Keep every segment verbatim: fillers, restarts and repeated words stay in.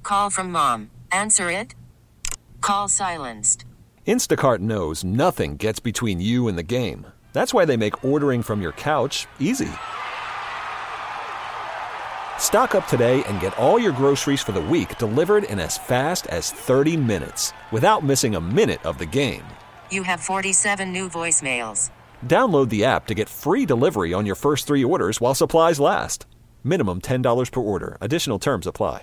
Call from mom. Answer it. Call silenced. Instacart knows nothing gets between you and the game. That's why they make ordering from your couch easy. Stock up today and get all your groceries for the week delivered in as fast as thirty minutes without missing a minute of the game. You have forty-seven new voicemails. Download the app to get free delivery on your first three orders while supplies last. Minimum ten dollars per order. Additional terms apply.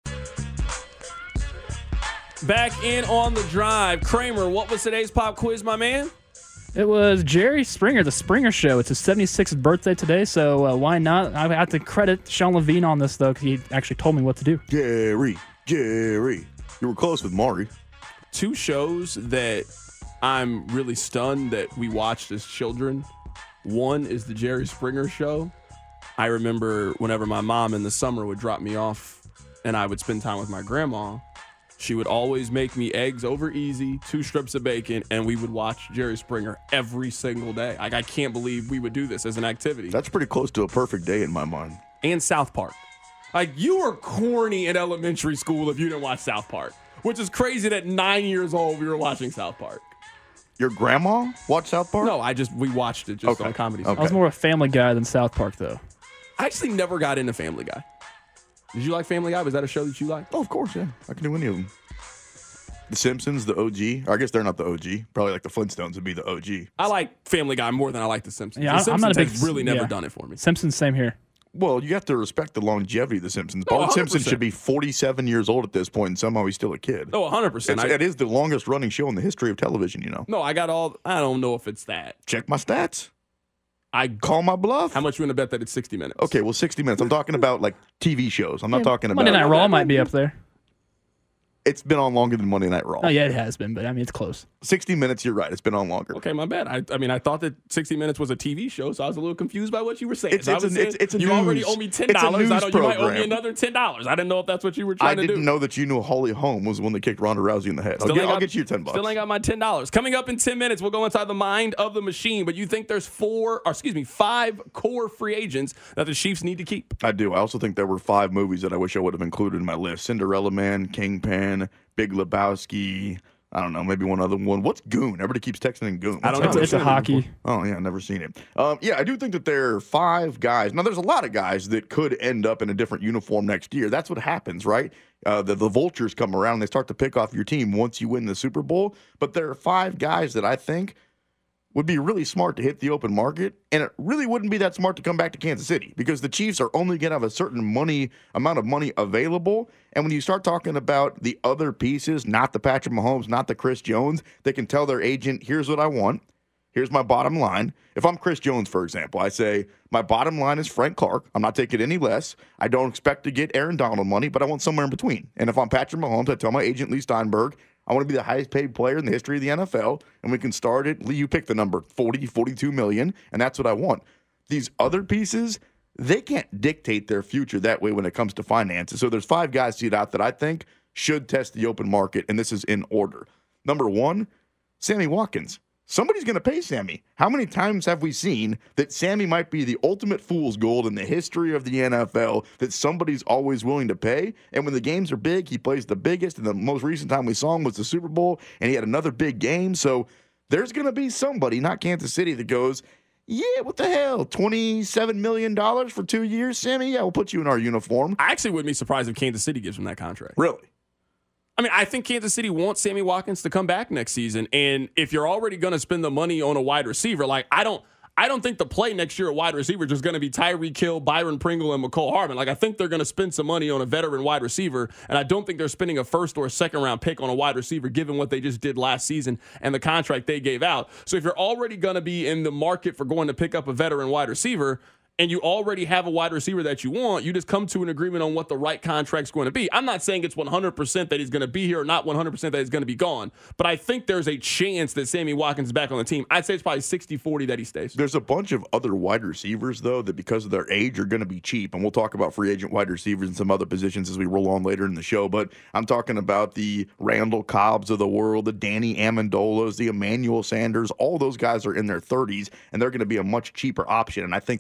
Back in on the drive. Kramer, what was today's pop quiz, my man? It was Jerry Springer, the Springer Show. It's his seventy-sixth birthday today, so uh, why not? I have to credit Sean Levine on this, though, because he actually told me what to do. Jerry, Jerry. You were close with Maury. Two shows that I'm really stunned that we watched as children. One is the Jerry Springer Show. I remember whenever my mom in the summer would drop me off and I would spend time with my grandma, she would always make me eggs over easy, two strips of bacon, and we would watch Jerry Springer every single day. Like, I can't believe we would do this as an activity. That's pretty close to a perfect day in my mind. And South Park. Like, you were corny in elementary school if you didn't watch South Park, which is crazy that nine years old we were watching South Park. Your grandma watched South Park? No, I just, we watched it just okay. on Comedy okay. Central. I was more of a Family Guy than South Park, though. I actually never got into Family Guy. Did you like Family Guy? Was that a show that you liked? Oh, of course, yeah. I can do any of them. The Simpsons, the O G. Or I guess they're not the O G. Probably like the Flintstones would be the O G. I like Family Guy more than I like The Simpsons. Yeah, the I'm Simpsons not a big has really never yeah. done it for me. Simpsons, same here. Well, you have to respect the longevity of The Simpsons. Oh, Bart one hundred Simpson percent. should be forty-seven years old at this point, and somehow he's still a kid. Oh, one hundred percent. It's, I, it is the longest running show in the history of television, you know. no, I got all, I don't know if it's that. Check my stats. I Call my bluff. How much you want to bet that it's sixty minutes? Okay, well, sixty minutes. I'm talking about like T V shows. I'm not Yeah, talking about. Monday Night Raw might be up there. It's been on longer than Monday Night Raw. Oh, yeah, it has been, but I mean, it's close. sixty minutes, you're right. It's been on longer. Okay, my bad. I, I mean, I thought that sixty minutes was a T V show, so I was a little confused by what you were saying. It's- So I it's a- was saying, it's- it's a you news- already owe me ten it's a dollars. I news know you might owe me program. another ten dollars. I didn't know if that's what you were I trying to do. didn't know that you knew Holly Holm was the one that kicked Ronda Rousey in the head. I'll, Still get, ain't I'll got- get you ten bucks. Still ain't got my ten dollars. Coming up in ten minutes, we'll go inside the mind of the machine. But you think there's four, or excuse me, five core free agents that the Chiefs need to keep? I do. I also think there were five movies that I wish I would have included in my list. Cinderella Man, Kingpin, Big Lebowski. I don't know, maybe one other one. What's Goon? Everybody keeps texting in Goon. I don't What's know. that? It's a hockey. Oh, yeah, never seen it. Um, yeah, I do think that there are five guys. Now, there's a lot of guys that could end up in a different uniform next year. That's what happens, right? Uh, the, the vultures come around and they start to pick off your team once you win the Super Bowl. But there are five guys that I think would be really smart to hit the open market, and it really wouldn't be that smart to come back to Kansas City because the Chiefs are only going to have a certain money amount of money available. And when you start talking about the other pieces, not the Patrick Mahomes, not the Chris Jones, they can tell their agent, here's what I want. Here's my bottom line. If I'm Chris Jones, for example, I say, my bottom line is Frank Clark. I'm not taking any less. I don't expect to get Aaron Donald money, but I want somewhere in between. And if I'm Patrick Mahomes, I tell my agent, Lee Steinberg, I want to be the highest paid player in the history of the N F L, and we can start it. Lee, you pick the number, forty, forty-two million, and that's what I want. These other pieces, they can't dictate their future that way when it comes to finances. So there's five guys teed out that I think should test the open market, and this is in order. Number one, Sammy Watkins. Somebody's going to pay Sammy. How many times have we seen that Sammy might be the ultimate fool's gold in the history of the N F L that somebody's always willing to pay? And when the games are big, he plays the biggest. And the most recent time we saw him was the Super Bowl, and he had another big game. So there's going to be somebody, not Kansas City, that goes, yeah, what the hell? twenty-seven million dollars for two years, Sammy? Yeah, we'll put you in our uniform. I actually wouldn't be surprised if Kansas City gives him that contract. Really? I mean, I think Kansas City wants Sammy Watkins to come back next season. And if you're already going to spend the money on a wide receiver, like I don't I don't think the play next year at wide receiver is just going to be Tyreek Hill, Byron Pringle, and McCole Hardman. Like I think they're going to spend some money on a veteran wide receiver. And I don't think they're spending a first or a second round pick on a wide receiver given what they just did last season and the contract they gave out. So if you're already going to be in the market for going to pick up a veteran wide receiver, and you already have a wide receiver that you want, you just come to an agreement on what the right contract's going to be. I'm not saying it's one hundred percent that he's going to be here or not one hundred percent that he's going to be gone, but I think there's a chance that Sammy Watkins is back on the team. I'd say it's probably sixty forty that he stays. There's a bunch of other wide receivers, though, that because of their age are going to be cheap. And we'll talk about free agent wide receivers and some other positions as we roll on later in the show. But I'm talking about the Randall Cobbs of the world, the Danny Amendolas, the Emmanuel Sanders. All those guys are in their thirties, and they're going to be a much cheaper option. And I think they could pay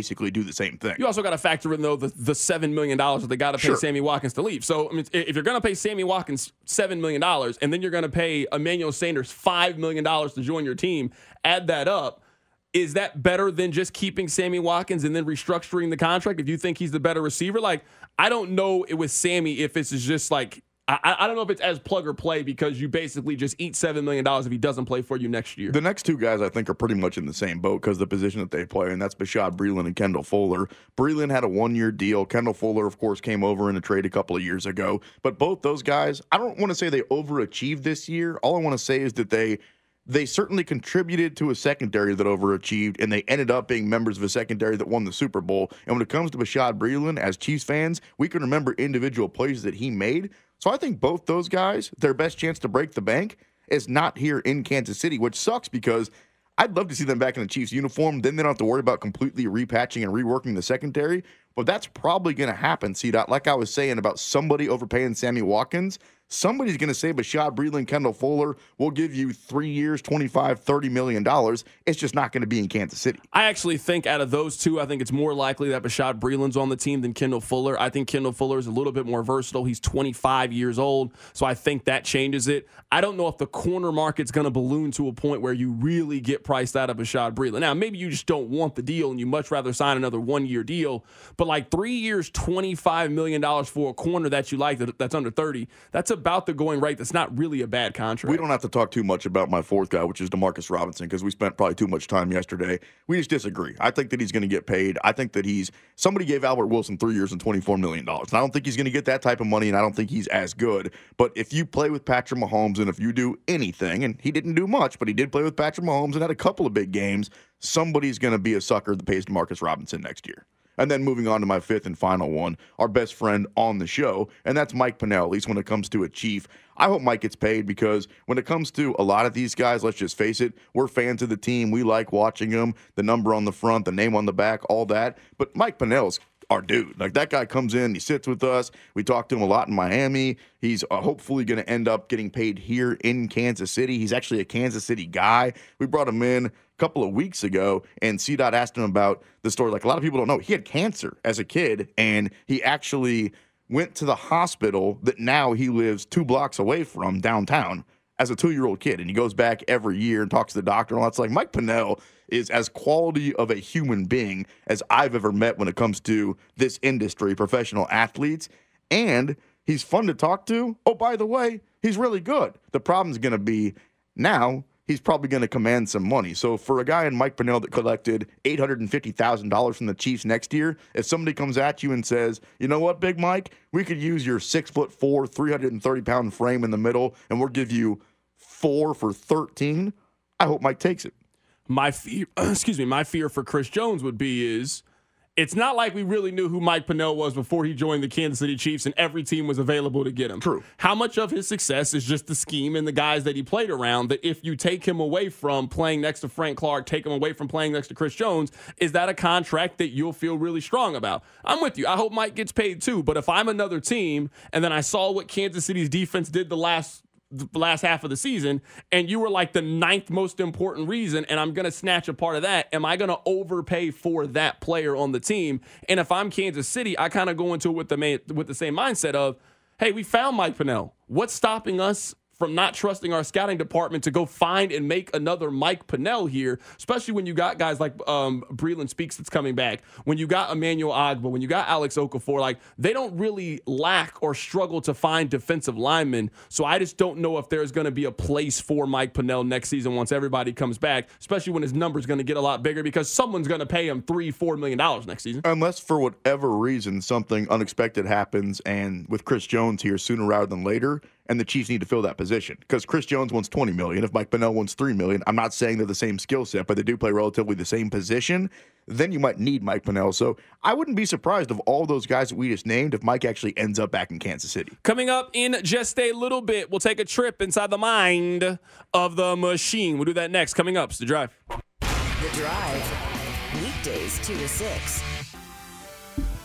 basically do the same thing. You also got to factor in, though, the, the seven million dollars that they got to pay Sure. Sammy Watkins to leave. So, I mean, if you're going to pay Sammy Watkins seven million dollars and then you're going to pay Emmanuel Sanders five million dollars to join your team, add that up. Is that better than just keeping Sammy Watkins and then restructuring the contract if you think he's the better receiver? Like, I don't know with Sammy if it's just like, I, I don't know if it's as plug or play because you basically just eat seven million dollars if he doesn't play for you next year. The next two guys I think are pretty much in the same boat because of the position that they play, and that's Bashaud Breeland and Kendall Fuller. Breeland had a one-year deal. Kendall Fuller, of course, came over in a trade a couple of years ago. But both those guys, I don't want to say they overachieved this year. All I want to say is that they They certainly contributed to a secondary that overachieved, and they ended up being members of a secondary that won the Super Bowl. And when it comes to Bashaud Breeland, as Chiefs fans, we can remember individual plays that he made. So I think both those guys, their best chance to break the bank is not here in Kansas City, which sucks because I'd love to see them back in the Chiefs uniform. Then they don't have to worry about completely repatching and reworking the secondary. But that's probably going to happen, C-Dot. Like I was saying about somebody overpaying Sammy Watkins, somebody's going to say Bashaud Breeland, Kendall Fuller, we'll give you three years, twenty-five, thirty million dollars. It's just not going to be in Kansas City. I actually think out of those two, I think it's more likely that Bashaud Breeland's on the team than Kendall Fuller. I think Kendall Fuller is a little bit more versatile. He's twenty-five years old, so I think that changes it. I don't know if the corner market's going to balloon to a point where you really get priced out of Bashaud Breeland. Now, maybe you just don't want the deal and you much rather sign another one-year deal, but like three years, twenty-five million dollars for a corner that you like that, that's under thirty, that's about the going rate. That's not really a bad contract. We don't have to talk too much about my fourth guy, which is Demarcus Robinson, because we spent probably too much time yesterday. We just disagree. I think that he's going to get paid. I think that he's – somebody gave Albert Wilson three years and twenty-four million dollars. And I don't think he's going to get that type of money, and I don't think he's as good. But if you play with Patrick Mahomes and if you do anything, and he didn't do much, but he did play with Patrick Mahomes and had a couple of big games, somebody's going to be a sucker that pays Demarcus Robinson next year. And then moving on to my fifth and final one, our best friend on the show, and that's Mike Pennel, at least when it comes to a Chief. I hope Mike gets paid because when it comes to a lot of these guys, let's just face it, we're fans of the team. We like watching them, the number on the front, the name on the back, all that. But Mike Pennell's our dude. Like, that guy comes in, he sits with us. We talk to him a lot in Miami. He's uh, hopefully going to end up getting paid here in Kansas City. He's actually a Kansas City guy. We brought him in a couple of weeks ago, and C-Dot asked him about the story. Like, a lot of people don't know, he had cancer as a kid, and he actually went to the hospital that now he lives two blocks away from downtown as a two-year-old kid, and he goes back every year and talks to the doctor and all that. It's like Mike Pennel is as quality of a human being as I've ever met when it comes to this industry, professional athletes, and he's fun to talk to. Oh, by the way, he's really good. The problem's going to be now he's probably going to command some money. So for a guy in Mike Pennel that collected eight hundred fifty thousand dollars from the Chiefs next year, if somebody comes at you and says, you know what, Big Mike, we could use your six foot four, three hundred thirty pound frame in the middle, and we'll give you four for thirteen, I hope Mike takes it. My fear, excuse me, my fear for Chris Jones would be is it's not like we really knew who Mike Pennel was before he joined the Kansas City Chiefs and every team was available to get him. True. How much of his success is just the scheme and the guys that he played around that if you take him away from playing next to Frank Clark, take him away from playing next to Chris Jones, is that a contract that you'll feel really strong about? I'm with you. I hope Mike gets paid too, but if I'm another team and then I saw what Kansas City's defense did the last the last half of the season, and you were like the ninth most important reason, and I'm going to snatch a part of that, am I going to overpay for that player on the team? And if I'm Kansas City, I kind of go into it with the main, with the same mindset of, hey, we found Mike Pennel. What's stopping us from not trusting our scouting department to go find and make another Mike Pennel here, especially when you got guys like um, Breeland Speaks that's coming back, when you got Emmanuel Ogbah, when you got Alex Okafor, like they don't really lack or struggle to find defensive linemen. So I just don't know if there's going to be a place for Mike Pennel next season once everybody comes back, especially when his number's going to get a lot bigger because someone's going to pay him three, four million dollars next season. Unless for whatever reason something unexpected happens, and with Chris Jones here sooner rather than later, and the Chiefs need to fill that position because Chris Jones wants twenty million dollars. If Mike Pennel wants three million dollars, I'm not saying they're the same skill set, but they do play relatively the same position. Then you might need Mike Pennel. So I wouldn't be surprised of all those guys that we just named if Mike actually ends up back in Kansas City. Coming up in just a little bit, we'll take a trip inside the mind of the machine. We'll do that next. Coming up, it's The Drive. The Drive, weekdays two to six.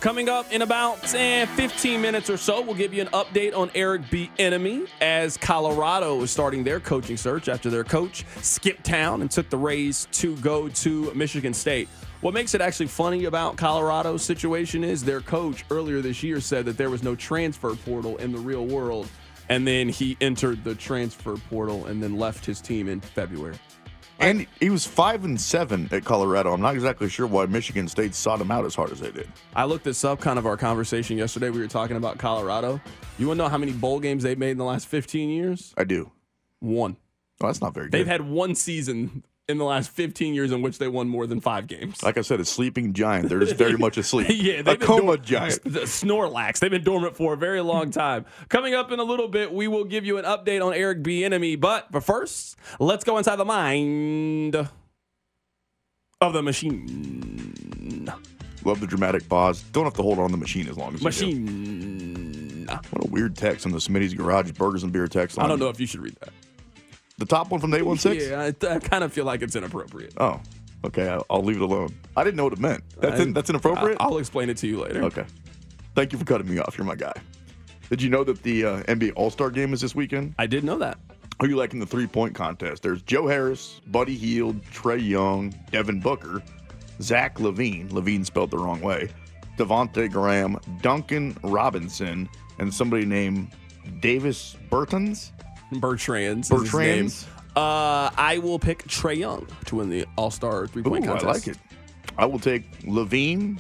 Coming up in about eh, fifteen minutes or so, we'll give you an update on Eric Bieniemy as Colorado is starting their coaching search after their coach skipped town and took the Rays to go to Michigan State. What makes it actually funny about Colorado's situation is their coach earlier this year said that there was no transfer portal in the real world, and then he entered the transfer portal and then left his team in February. And he was five and seven at Colorado. I'm not exactly sure why Michigan State sought him out as hard as they did. I looked this up, kind of our conversation yesterday. We were talking about Colorado. You want to know how many bowl games they've made in the last fifteen years? I do. One. Well, that's not very good. They've had one season in the last fifteen years in which they won more than five games. Like I said, a sleeping giant. They're just very much asleep. yeah, a they've been coma dorm- giant. The Snorlax. They've been dormant for a very long time. Coming up in a little bit, we will give you an update on Eric Bieniemy. But for first, let's go inside the mind of the machine. Love the dramatic pause. Don't have to hold on to the machine as long as Machine. you do. What a weird text on the Smitty's Garage Burgers and Beer text line. I don't know if you should read that. The top one from eight one six? Yeah, I, I kind of feel like it's inappropriate. Oh, okay. I'll, I'll leave it alone. I didn't know what it meant. That's, in, that's inappropriate? I'll explain it to you later. Okay. Thank you for cutting me off. You're my guy. Did you know that the uh, N B A All-Star Game is this weekend? I did know that. Who are you liking the three-point contest? There's Joe Harris, Buddy Hield, Trae Young, Devin Booker, Zach LaVine, LaVine spelled the wrong way, Devontae Graham, Duncan Robinson, and somebody named Davis Bertans? Bertrands. Bertrands? Uh, I will pick Trae Young to win the All-Star three-point Ooh, contest. I like it. I will take LaVine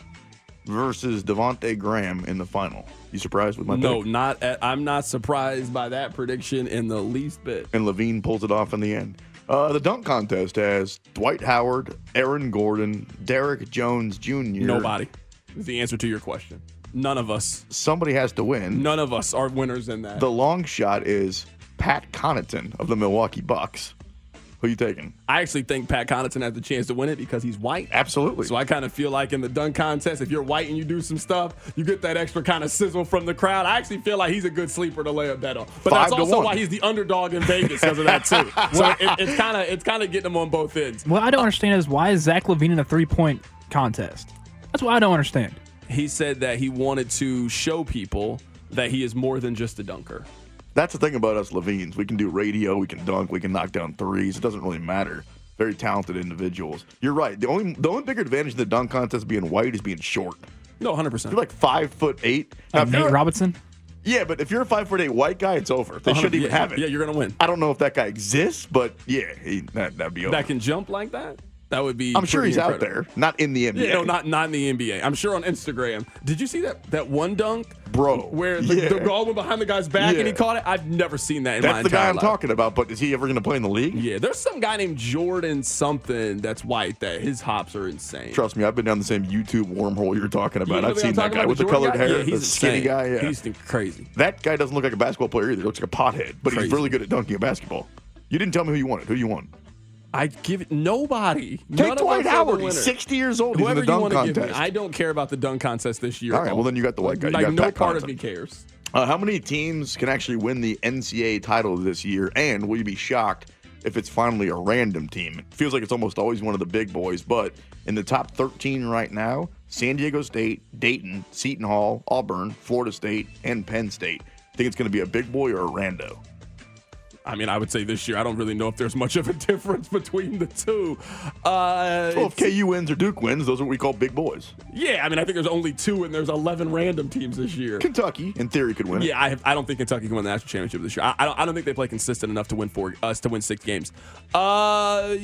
versus Devontae Graham in the final. You surprised with my No, pick? not. At, I'm not surprised by that prediction in the least bit. And LaVine pulls it off in the end. Uh, the dunk contest has Dwight Howard, Aaron Gordon, Derek Jones Junior Nobody is the answer to your question. None of us. Somebody has to win. None of us are winners in that. The long shot is Pat Connaughton of the Milwaukee Bucks. Who are you taking? I actually think Pat Connaughton has the chance to win it because he's white. Absolutely. So I kind of feel like in the dunk contest, if you're white and you do some stuff, you get that extra kind of sizzle from the crowd. I actually feel like he's a good sleeper to lay a bet on. But Five that's to also one. why he's the underdog in Vegas because of that too. So it, it's kind of it's kind of getting him on both ends. What I don't understand is why is Zach LaVine in a three-point contest? That's what I don't understand. He said that he wanted to show people that he is more than just a dunker. That's the thing about us Levines. We can do radio, we can dunk, we can knock down threes. It doesn't really matter. Very talented individuals. You're right. The only the only bigger advantage of the dunk contest being white is being short. No, one hundred percent. You're like five foot eight. Now, Like if you're Nate a- Robinson? Yeah, but if you're a five foot eight white guy, it's over. They shouldn't even yeah, have it. Yeah, you're going to win. I don't know if that guy exists, but yeah, he, that, that'd be over. That can jump like that? That would be I'm sure pretty he's out incredible. there, not in the N B A. Yeah, no, not not in the N B A. I'm sure on Instagram. Did you see that that one dunk, Bro, where the, yeah. the ball went behind the guy's back and he Yeah. caught it? I've never seen that in my That's the entire guy I'm life. talking about, but is he ever going to play in the league? Yeah, there's some guy named Jordan something that's white that his hops are insane. Trust me, I've been down the same YouTube wormhole you're talking You about. know I've who seen I'm that talking guy about, with the Jordan colored guy? hair, Yeah, the he's skinny insane. guy. Yeah. He's crazy. That guy doesn't look like a basketball player either. He looks like a pothead, but Crazy. he's really good at dunking a basketball. You didn't tell me who you wanted. Who do you want? I give it nobody. Take None of Dwight us are the Howard. winner. He's sixty years old. He's Whoever in the you dunk want to give me. contest. I don't care about the dunk contest this year. All at right, well, then you got the white guy. You Like got no Pat part of Connaughton. me cares. Uh, how many teams can actually win the N C A A title this year? And will you be shocked if it's finally a random team? It feels like it's almost always one of the big boys, but in the top thirteen right now, San Diego State, Dayton, Seton Hall, Auburn, Florida State, and Penn State. Think it's going to be a big boy or a rando? I mean, I would say this year, I don't really know if there's much of a difference between the two. Uh, Well, if K U wins or Duke wins, those are what we call big boys. yeah, I mean, I think there's only two, and there's eleven random teams this year. Kentucky, in theory, could win it. Yeah, I, have, I don't think Kentucky can win the national championship this year. I, I, don't, I don't think they play consistent enough to win four, us to win six games. Uh,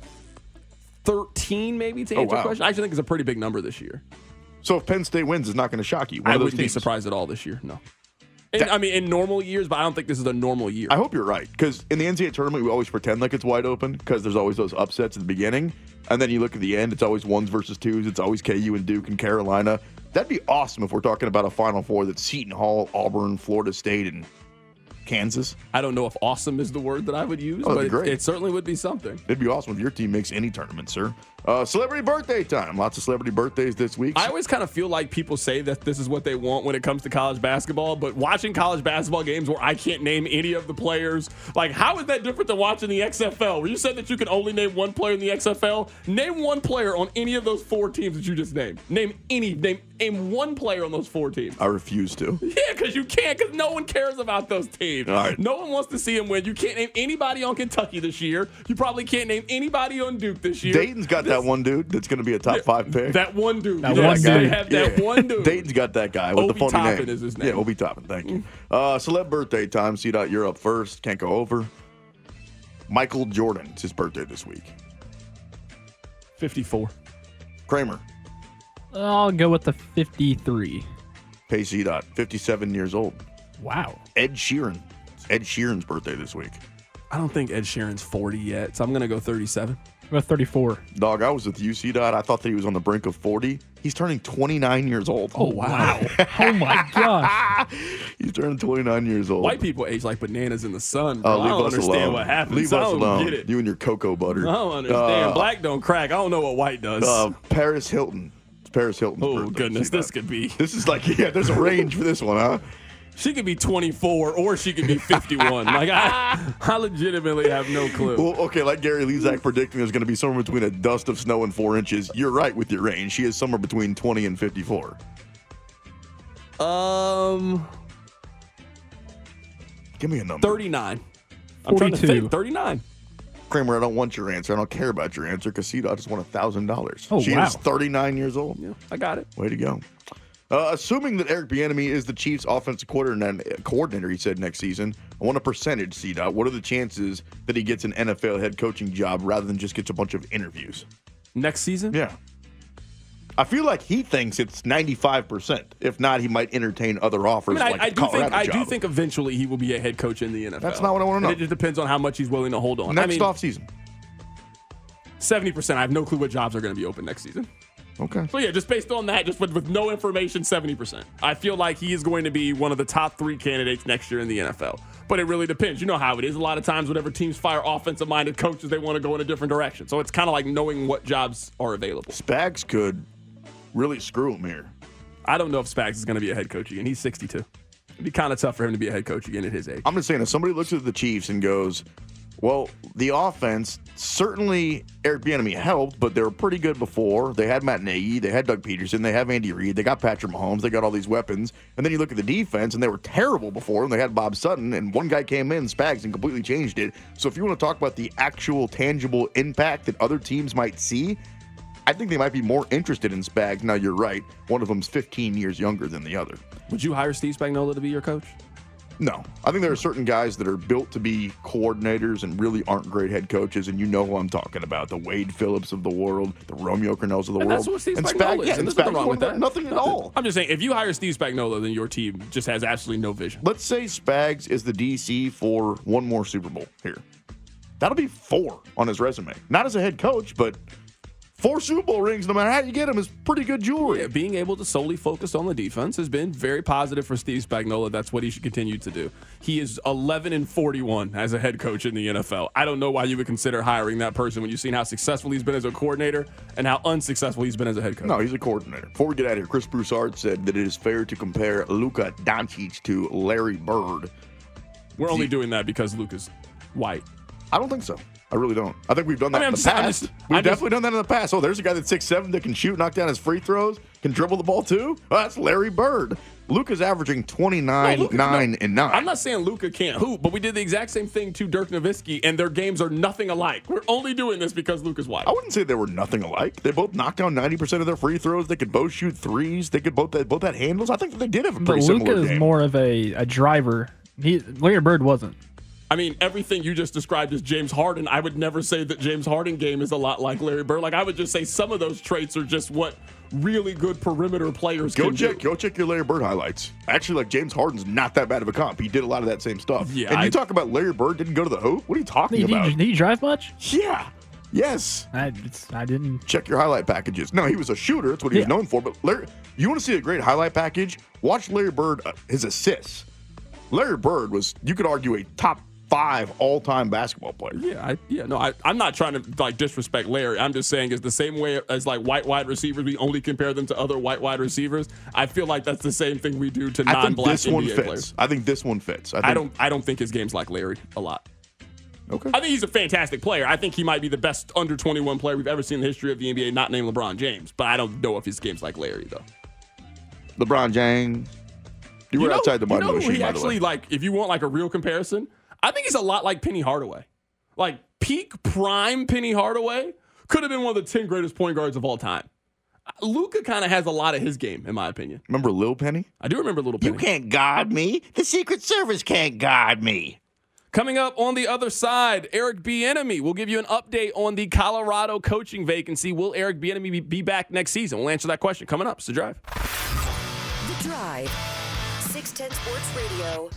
thirteen maybe to Oh, answer wow. your question. I actually think it's a pretty big number this year. So if Penn State wins, it's not going to shock you. One I of those wouldn't be teams. surprised at all this year. No. In, That- I mean, in normal years, but I don't think this is a normal year. I hope you're right, because in the N C A A tournament, we always pretend like it's wide open because there's always those upsets at the beginning. And then you look at the end, it's always ones versus twos. It's always K U and Duke and Carolina. That'd be awesome if we're talking about a Final Four that's Seton Hall, Auburn, Florida State, and Kansas. I don't know if awesome is the word that I would use, Oh, that'd but be it, great. it certainly would be something. It'd be awesome if your team makes any tournament, sir. Uh, celebrity birthday time. Lots of celebrity birthdays this week. I always kind of feel like people say that this is what they want when it comes to college basketball, but watching college basketball games where I can't name any of the players, like how is that different than watching the X F L? Where you said that you can only name one player in the X F L? Name one player on any of those four teams that you just named. Name any. Name Name one player on those four teams. I refuse to. Yeah, because you can't, because no one cares about those teams. All right. No one wants to see them win. You can't name anybody on Kentucky this year. You probably can't name anybody on Duke this year. Dayton's got This- that one dude that's going to be a top five pick. That one dude. That yes, one they dude. have that Yeah. one dude. Dayton's got that guy with Obi the funny Toppin name. is his name. Yeah, Obi Toppin. Thank you. Uh, celeb birthday time. C. Dot, you're up first. Can't go over. Michael Jordan. It's his birthday this week. fifty-four. Kramer. I'll go with the fifty-three. Pay C. Dot. fifty-seven years old. Wow. Ed Sheeran. It's Ed Sheeran's birthday this week. I don't think Ed Sheeran's forty yet, so I'm going to go thirty-seven. About thirty-four. Dog, I was with you, C. Dot. I thought that he was on the brink of forty. He's turning twenty-nine years old. Oh, wow. Oh, my gosh. He's turning twenty-nine years old. White people age like bananas in the sun, bro. Oh, I leave don't us understand alone. what happens. Leave I us don't alone. get it. You and your cocoa butter. I don't understand. Uh, Black don't crack. I don't know what white does. Uh, Paris Hilton. It's Paris Hilton's oh, birthday. goodness. C. This Dot. could be. This is like, yeah, there's a range for this one, huh? She could be twenty-four or she could be fifty-one. Like, I, I legitimately have no clue. Well, okay, like Gary Lezak predicting there's going to be somewhere between a dust of snow and four inches. You're right with your range. She is somewhere between twenty and fifty-four. Um, Give me a number. thirty-nine. I'm trying to forty-two. think. thirty-nine. Kramer, I don't want your answer. I don't care about your answer because C. Dot just won one thousand dollars. Oh, she wow. is thirty-nine years old. Yeah, I got it. Way to go. Uh, assuming that Eric Bieniemy is the Chiefs' offensive coordinator, coordinator, he said next season, I want a percentage, C. Dot. What are the chances that he gets an N F L head coaching job rather than just gets a bunch of interviews? Next season? Yeah. I feel like he thinks it's ninety-five percent. If not, he might entertain other I offers mean, I, like I the do think Colorado I do job. think eventually he will be a head coach in the N F L. That's not what I wanna know. And it just depends on how much he's willing to hold on. Next I mean, offseason. seventy percent. I have no clue what jobs are going to be open next season. Okay. So yeah, just based on that, just with, with no information, seventy percent. I feel like he is going to be one of the top three candidates next year in the N F L. But it really depends. You know how it is. A lot of times, whenever teams fire offensive-minded coaches, they want to go in a different direction. So it's kind of like knowing what jobs are available. Spags could really screw him here. I don't know if Spags is going to be a head coach again. He's sixty-two. It'd be kind of tough for him to be a head coach again at his age. I'm just saying, if somebody looks at the Chiefs and goes, well, the offense, certainly Eric Bieniemy helped, but they were pretty good before. They had Matt Nagy, they had Doug Peterson, they have Andy Reid, they got Patrick Mahomes, they got all these weapons. And then you look at the defense, and they were terrible before, and they had Bob Sutton, and one guy came in, Spags, and completely changed it. So if you want to talk about the actual tangible impact that other teams might see, I think they might be more interested in Spags. Now, you're right. One of them's fifteen years younger than the other. Would you hire Steve Spagnuolo to be your coach? No. I think there are certain guys that are built to be coordinators and really aren't great head coaches, and you know who I'm talking about. The Wade Phillips of the world, the Romeo Cornells of the And world. that's what Steve and Spagnuolo is. yeah, and and there's nothing Spagnuolo, wrong with that. Nothing at all. I'm just saying, if you hire Steve Spagnuolo, then your team just has absolutely no vision. Let's say Spags is the D C for one more Super Bowl here. That'll be four on his resume. Not as a head coach, but four Super Bowl rings, no matter how you get them, is pretty good jewelry. Yeah, being able to solely focus on the defense has been very positive for Steve Spagnuolo. That's what he should continue to do. He is eleven and forty-one as a head coach in the N F L. I don't know why you would consider hiring that person when you've seen how successful he's been as a coordinator and how unsuccessful he's been as a head coach. No, he's a coordinator. Before we get out of here, Chris Broussard said that it is fair to compare Luka Doncic to Larry Bird. We're only doing that because Luke is white. I don't think so. I really don't. I think we've done that I mean, in I'm the just- I'm past. just- we've I'm just- definitely done that in the past. Oh, there's a guy that's six seven that can shoot, knock down his free throws, can dribble the ball too. Oh, that's Larry Bird. Luka's averaging twenty-nine, No, Luka- nine, no, and nine. I'm not saying Luka can't hoop, but we did the exact same thing to Dirk Nowitzki, and their games are nothing alike. We're only doing this because Luka's white. I wouldn't say they were nothing alike. They both knocked down ninety percent of their free throws. They could both shoot threes. They could both they both had handles. I think that they did have a But pretty Luka similar is game. more of a, a driver. He Larry Bird wasn't. I mean, everything you just described as James Harden, I would never say that James Harden game is a lot like Larry Bird. Like, I would just say some of those traits are just what really good perimeter players Go can check, do. go check your Larry Bird highlights. Actually, like James Harden's not that bad of a comp. He did a lot of that same stuff. Yeah, and I- you talk about Larry Bird didn't go to the hoop. What are you talking Did, about? he, did he drive much? Yeah. Yes. I, it's, I didn't. Check your highlight packages. No, he was a shooter. That's what he was Yeah. known for. But Larry, you want to see a great highlight package? Watch Larry Bird, uh, his assists. Larry Bird was, you could argue, a top five all-time basketball player. Yeah, I, yeah, no, I, I'm not trying to like disrespect Larry. I'm just saying it's the same way as like white wide receivers. We only compare them to other white wide receivers. I feel like that's the same thing we do to I think non-black this one N B A fits. players. I think this one fits. I, think, I don't, I don't think his game's like Larry a lot. Okay. I think he's a fantastic player. I think he might be the best under twenty-one player we've ever seen in the history of the N B A, not named LeBron James. But I don't know if his game's like Larry though. LeBron James. You, you were know, outside the you know window. who he actually, like, if you want like a real comparison, I think he's a lot like Penny Hardaway. Like, peak prime Penny Hardaway could have been one of the ten greatest point guards of all time. Luka kind of has a lot of his game, in my opinion. Remember Lil Penny? I do remember Little Penny. You can't guard me. The Secret Service can't guard me. Coming up on the other side, Eric Bieniemy will give you an update on the Colorado coaching vacancy. Will Eric Bieniemy be back next season? We'll answer that question coming up. It's The Drive. The Drive. six ten Sports Radio.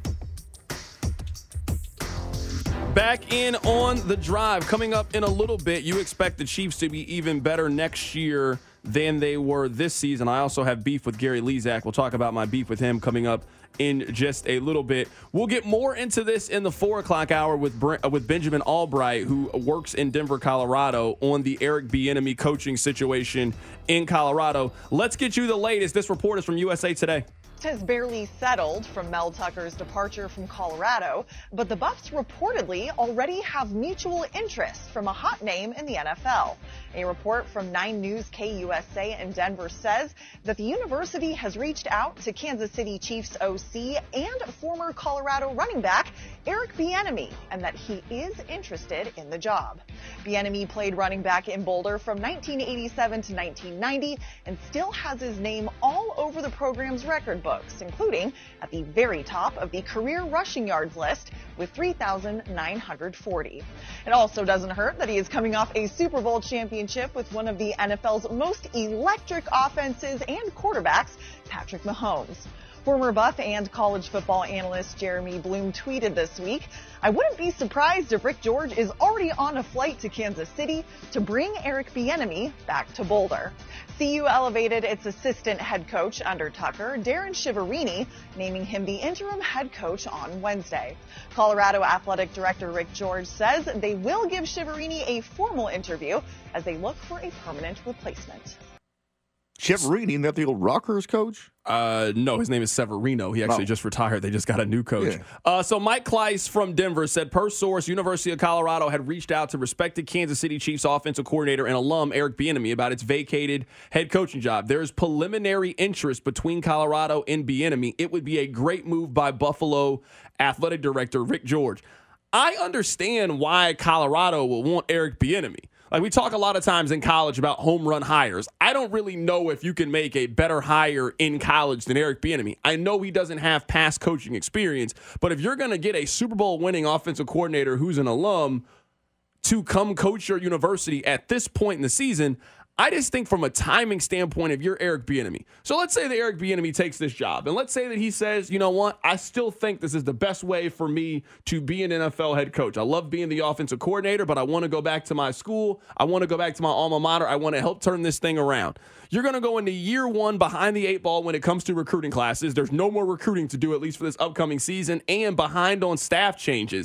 Back in on The Drive. Coming up in a little bit, you expect the Chiefs to be even better next year than they were this season. I also have beef with Gary Lezak. We'll talk about my beef with him coming up in just a little bit. We'll get more into this in the four o'clock hour with Brent, uh, with Benjamin Albright, who works in Denver, Colorado, on the Eric Bieniemy coaching situation in Colorado. Let's get you the latest. This report is from U S A Today. Has barely settled from Mel Tucker's departure from Colorado, but the Buffs reportedly already have mutual interest from a hot name in the N F L. A report from nine News K U S A in Denver says that the university has reached out to Kansas City Chiefs O C and former Colorado running back Eric Bieniemy, and that he is interested in the job. Bieniemy played running back in Boulder from nineteen eighty-seven to nineteen ninety and still has his name all over the program's record book, including at the very top of the career rushing yards list with three thousand nine hundred forty. It also doesn't hurt that he is coming off a Super Bowl championship with one of the N F L's most electric offenses and quarterbacks, Patrick Mahomes. Former Buff and college football analyst Jeremy Bloom tweeted this week, "I wouldn't be surprised if Rick George is already on a flight to Kansas City to bring Eric Bieniemy back to Boulder." C U elevated its assistant head coach under Tucker, Darren Shiverini, naming him the interim head coach on Wednesday. Colorado Athletic Director Rick George says they will give Shiverini a formal interview as they look for a permanent replacement. Shiverini, isn't that the old Rockers coach? Uh, no, his name is Severino. He actually Oh. just retired. They just got a new coach. Yeah. Uh, so Mike Kleiss from Denver said, per source, University of Colorado had reached out to respected Kansas City Chiefs offensive coordinator and alum Eric Bieniemy about its vacated head coaching job. There is preliminary interest between Colorado and Bieniemy. It would be a great move by Buffalo athletic director Rick George. I understand why Colorado will want Eric Bieniemy. Like, we talk a lot of times in college about home run hires. I don't really know if you can make a better hire in college than Eric Bieniemy. I know he doesn't have past coaching experience, but if you're going to get a Super Bowl winning offensive coordinator who's an alum to come coach your university at this point in the season, I just think from a timing standpoint, if you're Eric Bieniemy. So let's say that Eric Bieniemy takes this job, and let's say that he says, you know what, I still think this is the best way for me to be an N F L head coach. I love being the offensive coordinator, but I want to go back to my school. I want to go back to my alma mater. I want to help turn this thing around. You're going to go into year one behind the eight ball when it comes to recruiting classes. There's no more recruiting to do, at least for this upcoming season, and behind on staff changes.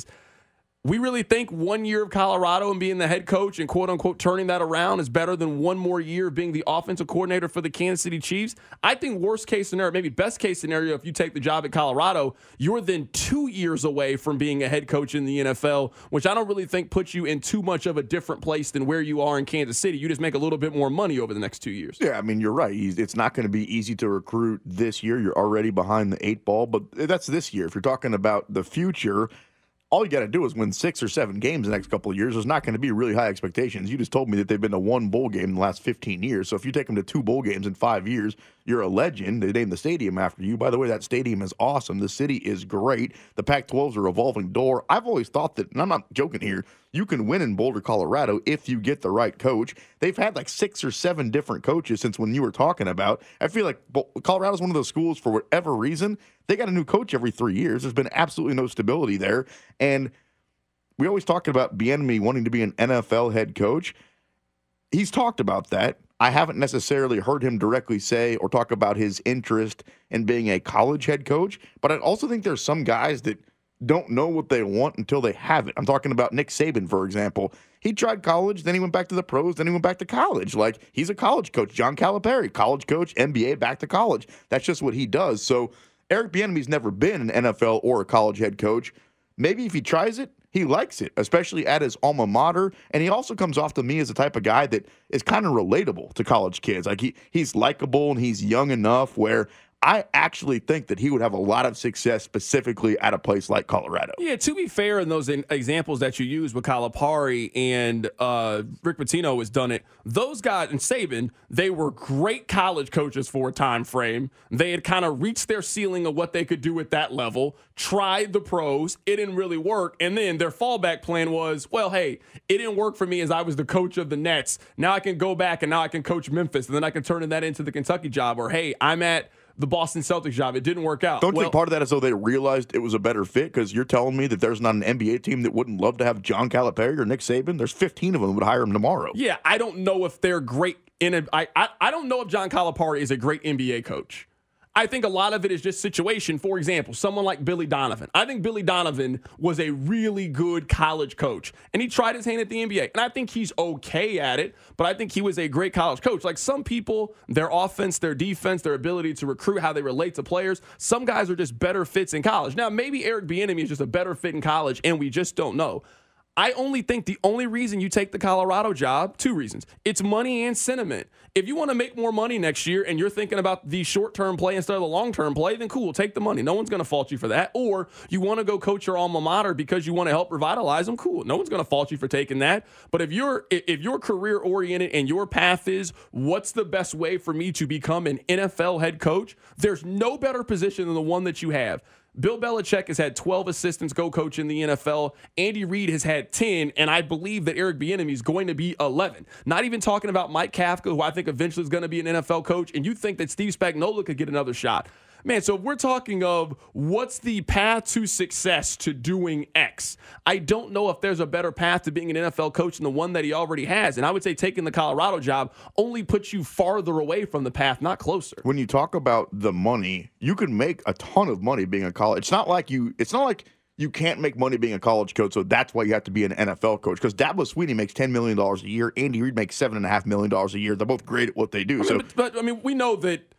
We really think one year of Colorado and being the head coach and quote-unquote turning that around is better than one more year of being the offensive coordinator for the Kansas City Chiefs? I think worst case scenario, maybe best case scenario, if you take the job at Colorado, you're then two years away from being a head coach in the N F L, which I don't really think puts you in too much of a different place than where you are in Kansas City. You just make a little bit more money over the next two years. Yeah, I mean, you're right. It's not going to be easy to recruit this year. You're already behind the eight ball, but that's this year. If you're talking about the future, all you got to do is win six or seven games the next couple of years. There's not going to be really high expectations. You just told me that they've been to one bowl game in the last fifteen years. So if you take them to two bowl games in five years, you're a legend. They named the stadium after you. By the way, that stadium is awesome. The city is great. The Pac twelve is a revolving door. I've always thought that, and I'm not joking here, you can win in Boulder, Colorado if you get the right coach. They've had like six or seven different coaches since when you were talking about. I feel like Colorado's one of those schools, for whatever reason, they got a new coach every three years. There's been absolutely no stability there. And we always talk about Bieniemy wanting to be an N F L head coach. He's talked about that. I haven't necessarily heard him directly say or talk about his interest in being a college head coach, but I also think there's some guys that don't know what they want until they have it. I'm talking about Nick Saban, for example. He tried college, then he went back to the pros, then he went back to college. Like, he's a college coach. John Calipari, college coach, N B A, back to college. That's just what he does. So Eric Bieniemy's never been an N F L or a college head coach. Maybe if he tries it, he likes it, especially at his alma mater. And he also comes off to me as the type of guy that is kind of relatable to college kids. Like he he's likable and he's young enough where I actually think that he would have a lot of success specifically at a place like Colorado. Yeah, to be fair, in those in examples that you use with Calipari and uh, Rick Pitino has done it, those guys, and Saban, they were great college coaches for a time frame. They had kind of reached their ceiling of what they could do at that level, tried the pros, it didn't really work, and then their fallback plan was, well, hey, it didn't work for me as I was the coach of the Nets. Now I can go back and now I can coach Memphis, and then I can turn that into the Kentucky job, or hey, I'm at the Boston Celtics job. It didn't work out. Don't you well, think part of that is though they realized it was a better fit? Because you're telling me that there's not an N B A team that wouldn't love to have John Calipari or Nick Saban? There's fifteen of them that would hire him tomorrow. Yeah, I don't know if they're great in a I, I, I don't know if John Calipari is a great N B A coach. I think a lot of it is just situation. For example, someone like Billy Donovan. I think Billy Donovan was a really good college coach, and he tried his hand at the N B A, and I think he's okay at it, but I think he was a great college coach. Like some people, their offense, their defense, their ability to recruit, how they relate to players, some guys are just better fits in college. Now, maybe Eric Bieniemy is just a better fit in college, and we just don't know. I only think the only reason you take the Colorado job, two reasons. It's money and sentiment. If you want to make more money next year and you're thinking about the short-term play instead of the long-term play, then cool, take the money. No one's going to fault you for that. Or you want to go coach your alma mater because you want to help revitalize them, cool. No one's going to fault you for taking that. But if you're if you're career-oriented and your path is what's the best way for me to become an N F L head coach, there's no better position than the one that you have. Bill Belichick has had twelve assistants go coach in the N F L. Andy Reid has had ten, and I believe that Eric Bieniemy is going to be eleven. Not even talking about Mike Kafka, who I think eventually is going to be an N F L coach, and you think that Steve Spagnuolo could get another shot. Man, so if we're talking of what's the path to success to doing X, I don't know if there's a better path to being an N F L coach than the one that he already has. And I would say taking the Colorado job only puts you farther away from the path, not closer. When you talk about the money, you can make a ton of money being a college. It's not like you. It's not like you can't make money being a college coach, so that's why you have to be an N F L coach. Because Dabo Swinney makes ten million dollars a year. Andy Reid makes seven point five million dollars a year. They're both great at what they do. I mean, so, but, but I mean, we know that.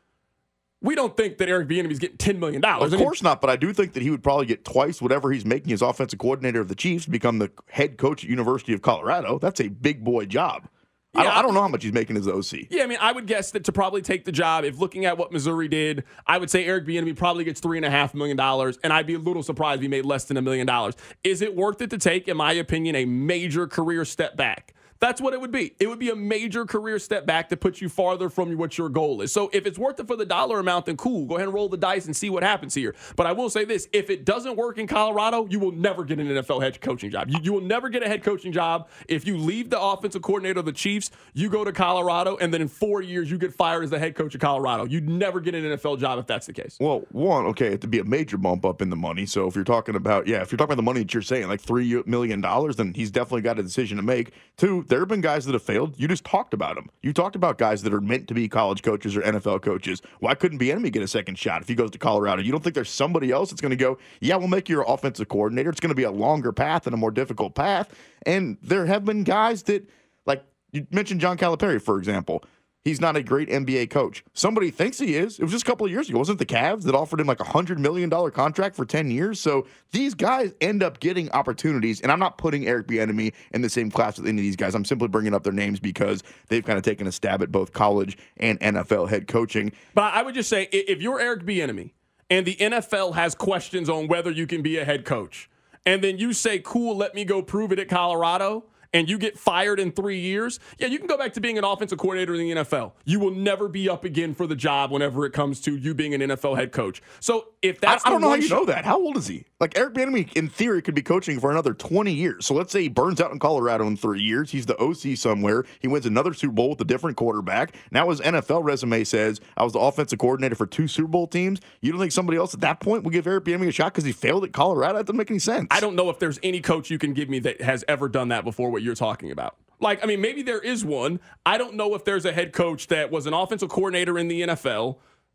We don't think that Eric Bieniemy is getting ten million dollars. Of course not, but I do think that he would probably get twice whatever he's making as offensive coordinator of the Chiefs to become the head coach at University of Colorado. That's a big boy job. Yeah, I, don't, I don't know how much he's making as the O C. Yeah, I mean, I would guess that to probably take the job, if looking at what Missouri did, I would say Eric Bieniemy probably gets three and a half million dollars, and I'd be a little surprised if he made less than a million dollars. Is it worth it to take, in my opinion, a major career step back? That's what it would be. It would be a major career step back to put you farther from what your goal is. So if it's worth it for the dollar amount, then cool. Go ahead and roll the dice and see what happens here. But I will say this. If it doesn't work in Colorado, you will never get an N F L head coaching job. You, you will never get a head coaching job. If you leave the offensive coordinator of the Chiefs, you go to Colorado, and then in four years, you get fired as the head coach of Colorado. You'd never get an N F L job if that's the case. Well, one, okay, it'd be a major bump up in the money. So if you're talking about, yeah, if you're talking about the money that you're saying, like three million dollars, then he's definitely got a decision to make. Two, there have been guys that have failed. You just talked about them. You talked about guys that are meant to be college coaches or N F L coaches. Why couldn't Bieniemy get a second shot if he goes to Colorado? You don't think there's somebody else that's going to go, yeah, we'll make you your offensive coordinator. It's going to be a longer path and a more difficult path. And there have been guys that, like you mentioned John Calipari, for example. He's not a great N B A coach. Somebody thinks he is. It was just a couple of years ago. Wasn't it the Cavs that offered him like a one hundred million dollars contract for ten years? So these guys end up getting opportunities, and I'm not putting Eric Bieniemy in the same class with any of these guys. I'm simply bringing up their names because they've kind of taken a stab at both college and N F L head coaching. But I would just say, if you're Eric Bieniemy and the N F L has questions on whether you can be a head coach, and then you say, cool, let me go prove it at Colorado, and you get fired in three years, yeah, you can go back to being an offensive coordinator in the N F L. You will never be up again for the job whenever it comes to you being an N F L head coach. So if that's I, I don't know how you sh- know that. How old is he? Like Eric Bieniemy, in theory, could be coaching for another twenty years. So let's say he burns out in Colorado in three years. He's the O C somewhere. He wins another Super Bowl with a different quarterback. Now his N F L resume says, I was the offensive coordinator for two Super Bowl teams. You don't think somebody else at that point will give Eric Bieniemy a shot because he failed at Colorado? That doesn't make any sense. I don't know if there's any coach you can give me that has ever done that before, what you're talking about. Like, I mean, maybe there is one. I don't know if there's a head coach that was an offensive coordinator in the N F L,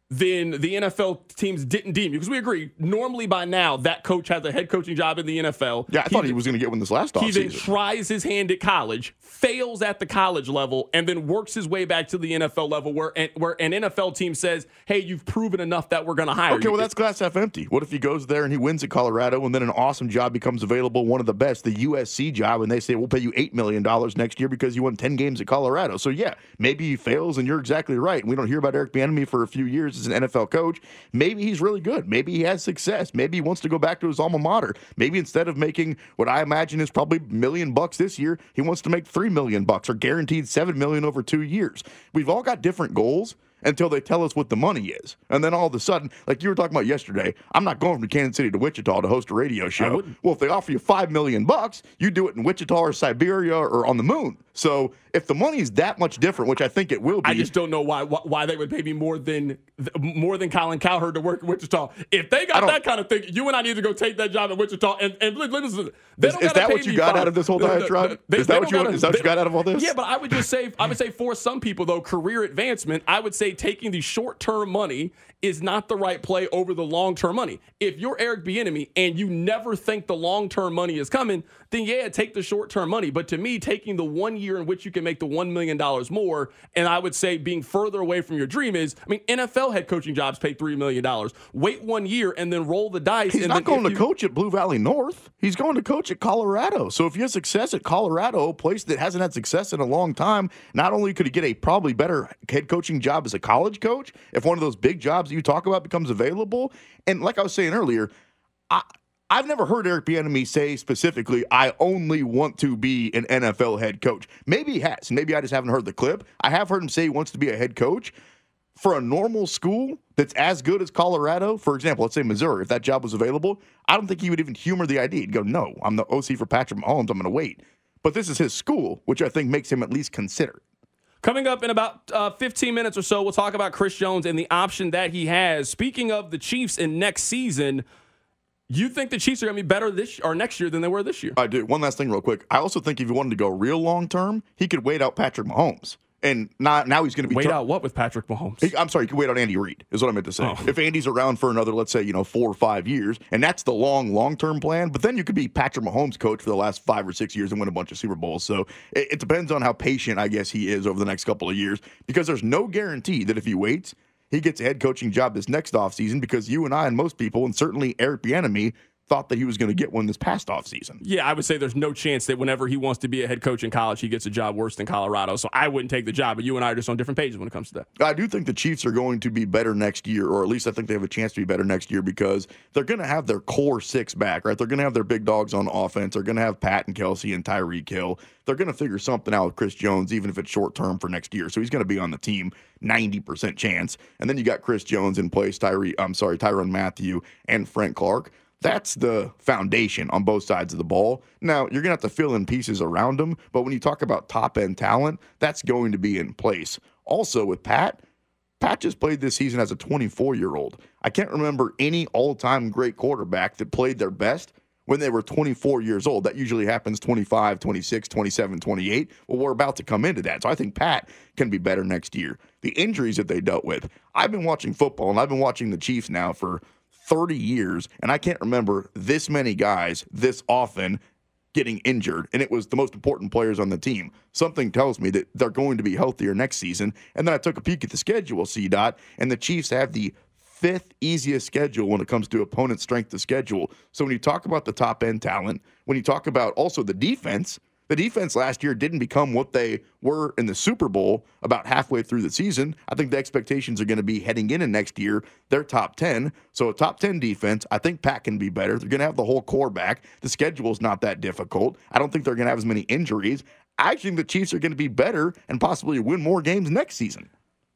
then the N F L teams didn't deem you. Because we agree, normally by now, that coach has a head coaching job in the N F L. Yeah, I thought he was going to get one this last He then offseason. tries his hand at college, fails at the college level, and then works his way back to the N F L level where, where an N F L team says, hey, you've proven enough that we're going to hire Okay, you. well, that's glass half empty. What if he goes there and he wins at Colorado and then an awesome job becomes available, one of the best, the U S C job, and they say, we'll pay you eight million dollars next year because you won ten games at Colorado. So, yeah, maybe he fails, and you're exactly right. We don't hear about Eric Bieniemy for a few years as an N F L coach. Maybe he's really good. Maybe he has success. Maybe he wants to go back to his alma mater. Maybe instead of making what I imagine is probably a million bucks this year, he wants to make three million bucks or guaranteed seven million over two years. We've all got different goals until they tell us what the money is. And then all of a sudden, like you were talking about yesterday, I'm not going from Kansas City to Wichita to host a radio show. Well, if they offer you five million bucks, you do it in Wichita or Siberia or on the moon. So if the money is that much different, which I think it will be. I just don't know why why, why they would pay me more than more than Colin Cowherd to work in Wichita. If they got that kind of thing, you and I need to go take that job in Wichita. And, and listen, they is, don't is that what you got five. out of this whole diatribe? They, is that they what you gotta, is that what you got out of all this? Yeah, but I would just say I would say for some people though, career advancement, I would say taking the short term money is not the right play over the long-term money. If you're Eric Bieniemy and you never think the long-term money is coming, then yeah, take the short-term money. But to me, taking the one year in which you can make the one million dollars more, and I would say being further away from your dream is, I mean, N F L head coaching jobs pay three million dollars. Wait one year and then roll the dice. He's and not then going to you, coach at Blue Valley North. He's going to coach at Colorado. So if you have success at Colorado, a place that hasn't had success in a long time, not only could he get a probably better head coaching job as a college coach, if one of those big jobs that you talk about becomes available. And like I was saying earlier, I, I've never heard Eric Bieniemy say specifically, I only want to be an N F L head coach. Maybe he has. Maybe I just haven't heard the clip. I have heard him say he wants to be a head coach. For a normal school that's as good as Colorado, for example, let's say Missouri, if that job was available, I don't think he would even humor the idea. He'd go, no, I'm the O C for Patrick Mahomes. I'm going to wait. But this is his school, which I think makes him at least consider it. Coming up in about uh, fifteen minutes or so, we'll talk about Chris Jones and the option that he has. Speaking of the Chiefs in next season, you think the Chiefs are going to be better this or next year than they were this year? I do. One last thing real quick. I also think if he wanted to go real long term, he could wait out Patrick Mahomes. And not, now he's going to be wait tur- out what with Patrick Mahomes? He, I'm sorry, he could wait out Andy Reid, is what I meant to say. Oh. If Andy's around for another, let's say, you know, four or five years, and that's the long, long-term plan, but then you could be Patrick Mahomes' coach for the last five or six years and win a bunch of Super Bowls. So it, it depends on how patient, I guess, he is over the next couple of years, because there's no guarantee that if he waits, he gets a head coaching job this next offseason, because you and I and most people, and certainly Eric Bieniemy, thought that he was going to get one this past offseason. Yeah, I would say there's no chance that whenever he wants to be a head coach in college, he gets a job worse than Colorado. So I wouldn't take the job, but you and I are just on different pages when it comes to that. I do think the Chiefs are going to be better next year, or at least I think they have a chance to be better next year, because they're going to have their core six back, right? They're going to have their big dogs on offense. They're going to have Pat and Kelsey and Tyreek Hill. They're going to figure something out with Chris Jones, even if it's short term for next year. So he's going to be on the team, ninety percent chance. And then you got Chris Jones in place, Tyree, I'm sorry, Tyrann Mathieu and Frank Clark. That's the foundation on both sides of the ball. Now, you're going to have to fill in pieces around them, but when you talk about top-end talent, that's going to be in place. Also, with Pat, Pat just played this season as a twenty-four-year-old. I can't remember any all-time great quarterback that played their best when they were twenty-four years old. That usually happens twenty-five, twenty-six, twenty-seven, twenty-eight. Well, we're about to come into that. So I think Pat can be better next year. The injuries that they dealt with. I've been watching football, and I've been watching the Chiefs now for thirty years, and I can't remember this many guys this often getting injured, and it was the most important players on the team. Something tells me that they're going to be healthier next season. And then I took a peek at the schedule, C-Dot, and the Chiefs have the fifth easiest schedule when it comes to opponent strength of schedule. So when you talk about the top-end talent, when you talk about also the defense, the defense last year didn't become what they were in the Super Bowl about halfway through the season. I think the expectations are going to be heading into next year, they're top ten. So a top ten defense, I think Pat can be better. They're going to have the whole core back. The schedule's not that difficult. I don't think they're going to have as many injuries. I think the Chiefs are going to be better and possibly win more games next season.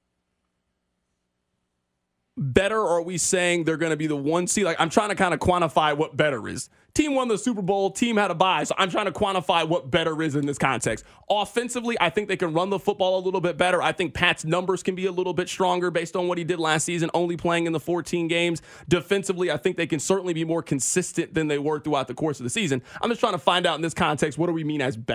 Better, or are we saying they're going to be the one seed? Like, I'm trying to kind of quantify what better is. Team won the Super Bowl, team had a bye, so I'm trying to quantify what better is in this context. Offensively, I think they can run the football a little bit better. I think Pat's numbers can be a little bit stronger based on what he did last season, only playing in the fourteen games. Defensively, I think they can certainly be more consistent than they were throughout the course of the season. I'm just trying to find out in this context, what do we mean as better?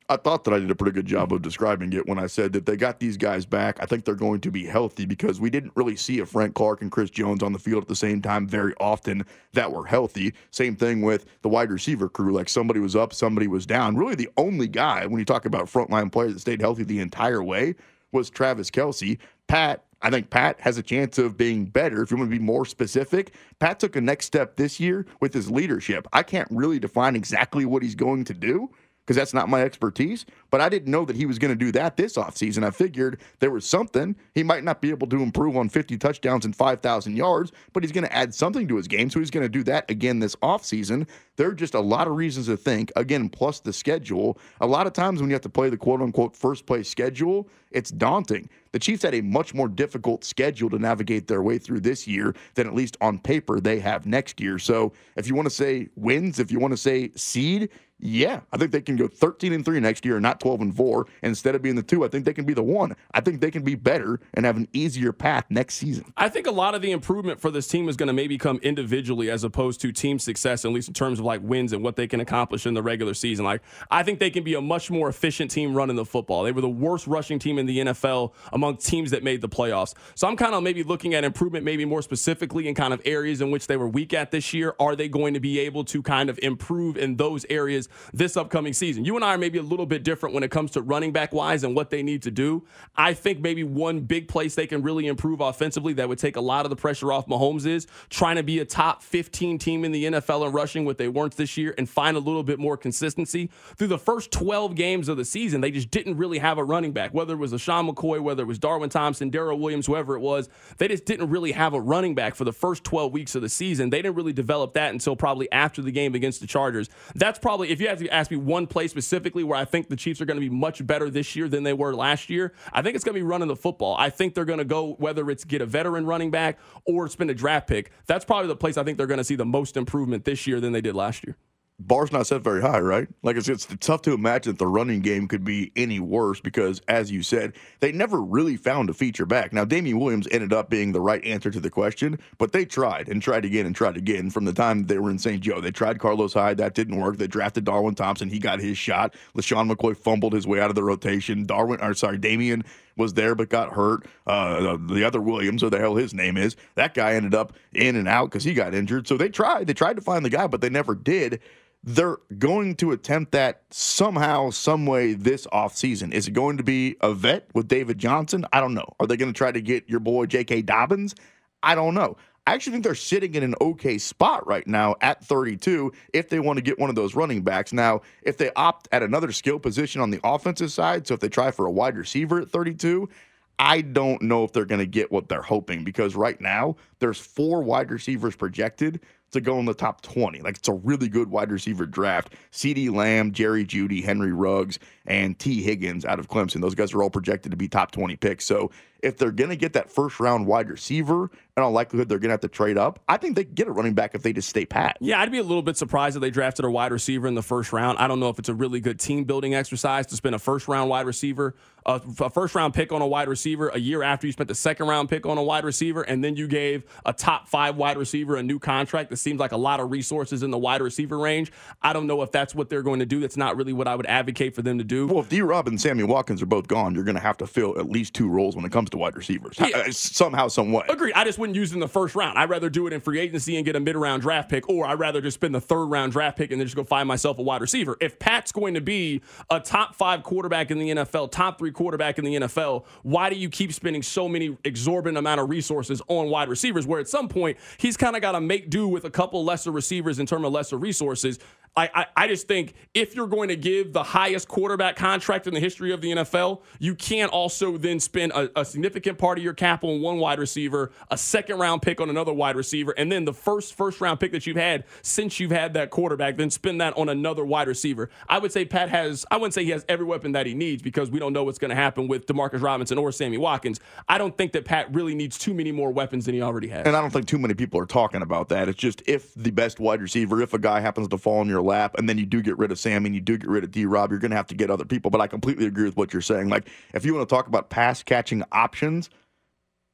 I thought that I did a pretty good job of describing it when I said that they got these guys back. I think they're going to be healthy because we didn't really see a Frank Clark and Chris Jones on the field at the same time very often that were healthy. Same thing with the wide receiver crew. Like somebody was up, somebody was down. Really the only guy, when you talk about frontline players that stayed healthy the entire way, was Travis Kelce. Pat, I think Pat has a chance of being better. If you want to be more specific, Pat took a next step this year with his leadership. I can't really define exactly what he's going to do because that's not my expertise, but I didn't know that he was going to do that this offseason. I figured there was something. He might not be able to improve on fifty touchdowns and five thousand yards, but he's going to add something to his game, so he's going to do that again this offseason. There are just a lot of reasons to think, again, plus the schedule. A lot of times when you have to play the quote-unquote first-place schedule, it's daunting. The Chiefs had a much more difficult schedule to navigate their way through this year than at least on paper they have next year. So if you want to say wins, if you want to say seed, yeah, I think they can go thirteen and three next year and not twelve and four. And instead of being the two, I think they can be the one. I think they can be better and have an easier path next season. I think a lot of the improvement for this team is going to maybe come individually as opposed to team success, at least in terms of like wins and what they can accomplish in the regular season. Like, I think they can be a much more efficient team running the football. They were the worst rushing team in the N F L among teams that made the playoffs. So I'm kind of maybe looking at improvement maybe more specifically in kind of areas in which they were weak at this year. Are they going to be able to kind of improve in those areas this upcoming season? You and I are maybe a little bit different when it comes to running back wise and what they need to do. I think maybe one big place they can really improve offensively that would take a lot of the pressure off Mahomes is trying to be a top fifteen team in the N F L in rushing, what they weren't this year, and find a little bit more consistency. Through the first twelve games of the season, they just didn't really have a running back, whether it was LaShawn McCoy, whether it was Darwin Thompson, Darrell Williams, whoever it was. They just didn't really have a running back for the first twelve weeks of the season. They didn't really develop that until probably after the game against the Chargers. That's probably, if you have to ask me one play specifically where I think the Chiefs are going to be much better this year than they were last year, I think it's going to be running the football. I think they're going to go, whether it's get a veteran running back or spend a draft pick, that's probably the place I think they're going to see the most improvement this year than they did last year. Bar's not set very high, right? Like, it's, it's tough to imagine that the running game could be any worse because, as you said, they never really found a feature back. Now, Damian Williams ended up being the right answer to the question, but they tried and tried again and tried again from the time they were in Saint Joe. They tried Carlos Hyde. That didn't work. They drafted Darwin Thompson. He got his shot. LaShawn McCoy fumbled his way out of the rotation. Darwin, or sorry, Damian was there but got hurt. Uh, the other Williams, or the hell his name is, that guy ended up in and out because he got injured. So they tried. They tried to find the guy, but they never did. They're going to attempt that somehow, some way this offseason. Is it going to be a vet with David Johnson? I don't know. Are they going to try to get your boy J K. Dobbins? I don't know. I actually think they're sitting in an okay spot right now at thirty-two if they want to get one of those running backs. Now, if they opt at another skill position on the offensive side, so if they try for a wide receiver at thirty-two, I don't know if they're going to get what they're hoping because right now there's four wide receivers projected to go in the top twenty. Like, it's a really good wide receiver draft. CeeDee Lamb, Jerry Jeudy, Henry Ruggs, and T. Higgins out of Clemson. Those guys are all projected to be top twenty picks. So if they're going to get that first-round wide receiver, in all likelihood they're going to have to trade up, I think they can get a running back if they just stay pat. Yeah, I'd be a little bit surprised if they drafted a wide receiver in the first round. I don't know if it's a really good team-building exercise to spend a first-round wide receiver, uh, a first-round pick on a wide receiver a year after you spent the second-round pick on a wide receiver, and then you gave a top-five wide receiver a new contract. That seems like a lot of resources in the wide receiver range. I don't know if that's what they're going to do. That's not really what I would advocate for them to do. Well, if D-Rob and Sammy Watkins are both gone, you're going to have to fill at least two roles when it comes to wide receivers. Yeah. Somehow, some way. Agreed. I just wouldn't use it in the first round. I'd rather do it in free agency and get a mid-round draft pick, or I'd rather just spend the third-round draft pick and then just go find myself a wide receiver. If Pat's going to be a top-five quarterback in the N F L, top-three quarterback in the N F L, why do you keep spending so many exorbitant amount of resources on wide receivers where at some point he's kind of got to make do with a couple lesser receivers in terms of lesser resources? I, I, I just think if you're going to give the highest quarterback contract in the history of the N F L, you can't also then spend a, a significant part of your cap on one wide receiver, a second-round pick on another wide receiver, and then the first first-round pick that you've had since you've had that quarterback, then spend that on another wide receiver. I would say Pat has, I wouldn't say he has every weapon that he needs because we don't know what's going to happen with DeMarcus Robinson or Sammy Watkins. I don't think that Pat really needs too many more weapons than he already has. And I don't think too many people are talking about that. It's just if the best wide receiver, if a guy happens to fall in your lap, and then you do get rid of Sammy and you do get rid of D-Rob, you're going to have to get other people. But I completely agree with what you're saying. Like, if you want to talk about pass-catching options,